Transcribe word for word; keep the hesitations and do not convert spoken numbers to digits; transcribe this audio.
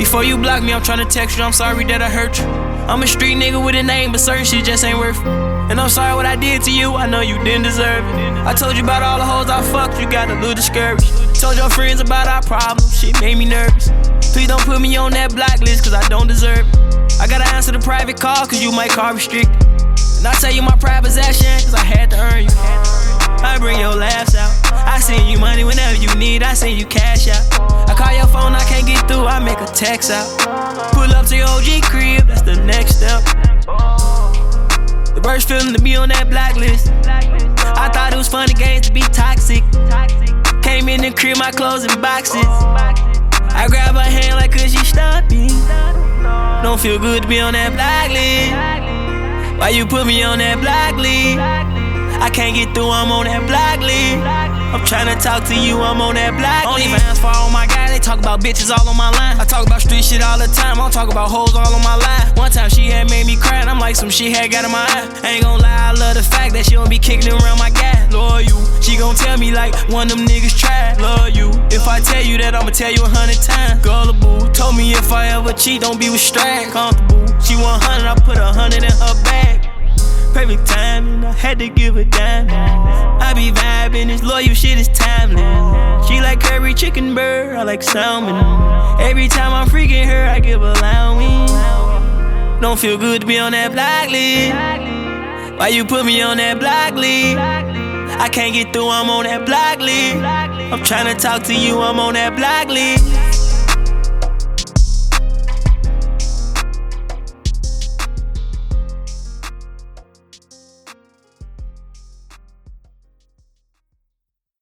Before you block me, I'm tryna text you, I'm sorry that I hurt you. I'm a street nigga with a name, but certain shit just ain't worth it. And I'm sorry what I did to you, I know you didn't deserve it. I told you about all the hoes I fucked, you got a little discouraged. Told your friends about our problems, shit made me nervous. Please don't put me on that blacklist, cause I don't deserve it. I gotta answer the private call, cause you might call restricted. And I tell you my pride possession, cause I had to earn you. I bring your laughs out. I send you money whenever you need, I send you cash out. I call your phone, I can't get through, I make a text out. Pull up to your O G crib, that's the next step. The worst feeling to be on that blacklist. I thought it was funny games to be toxic. Came in the crib, my clothes in boxes. I grab her hand like could she stop me? Don't feel good to be on that blacklist. Why you put me on that blacklist? I can't get through, I'm on that blacklist. I'm tryna talk to you, I'm on that blacklist. Only fans for all my guys, they talk about bitches all on my line. I talk about street shit all the time, I don't talk about hoes all on my line. One time she had made me cry, and I'm like some shit had got in my eye. I ain't gon' lie, I love the fact that she don't be kicking around my guy. Love you, she gon' tell me like one of them niggas tried. Love you, if I tell you that, I'ma tell you a hundred times. Gullible, told me if I ever cheat, don't be with Strad. Comfortable, she one hundred, I put a hundred in her bag. Perfect timing, I had to give a dime. I be vibing, this loyal shit is timeless. She like curry chicken bird, I like salmon. Every time I'm freaking her, I give a allowance. Don't feel good to be on that blacklist. Why you put me on that blacklist? I can't get through, I'm on that blacklist. I'm tryna talk to you, I'm on that blacklist.